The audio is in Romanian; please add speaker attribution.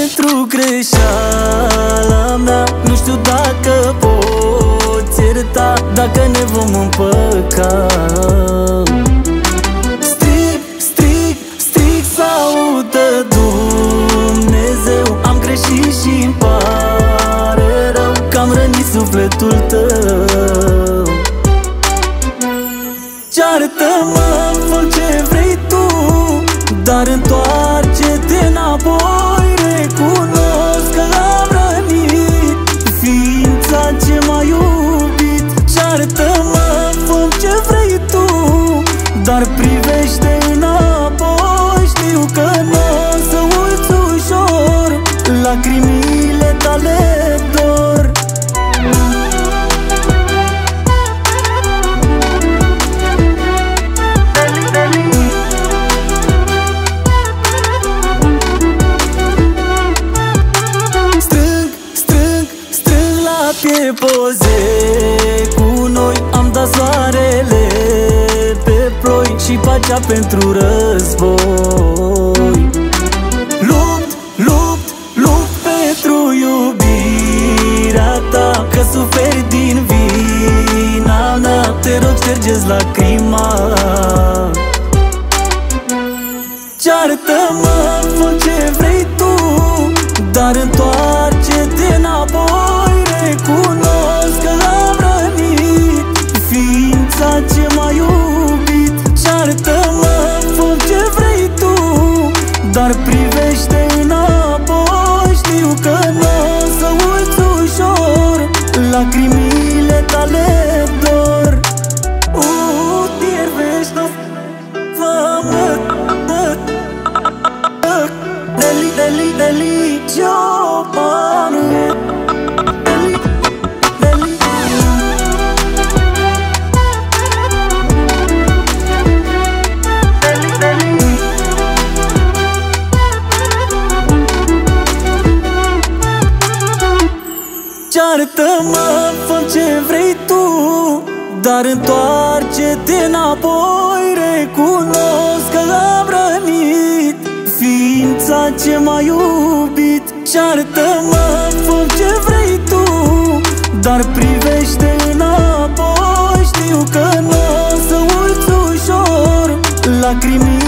Speaker 1: pentru greșeala mea. Nu știu dacă poți ierta, dacă ne vom împăca. Strig, strig, strig să audă Dumnezeu. Am greșit și-mi pare rău că am rănit sufletul tău. Ceartă-mă, fă ce vrei tu, dar întoarce-te înapoi. Recunosc că am rănit ființa ce m-a iubit. Ceartă-mă, fă ce vrei tu, dar privește înapoi. Știu că n-o să uiți ușor lacrimile tale dor. Pe poze cu noi, am dat soarele pe ploi și pacea pentru război. Lupt, lupt, lupt pentru iubirea ta, că suferi din vina mea. Te rog, ștergeți lacrima. Ceartă-mă, fă ce vrei tu, dar întoarce-te înapoi. Recunosc că am rănit ființa ce m-a iubit. Ceartă-mă, fă ce vrei tu, dar privește înapoi. Știu că n-o să uiți ușor lacrimile tale dor. Tiervești-o, fă-mă, deli, deli, deli, ciopanu. Ceartă-mă, fă ce vrei tu, dar întoarce-te înapoi. Recunosc că am rănit ființa ce m-a iubit. Ceartă-mă, fă ce vrei tu, dar privește înapoi. Știu că n-o să uiți ușor lacrimile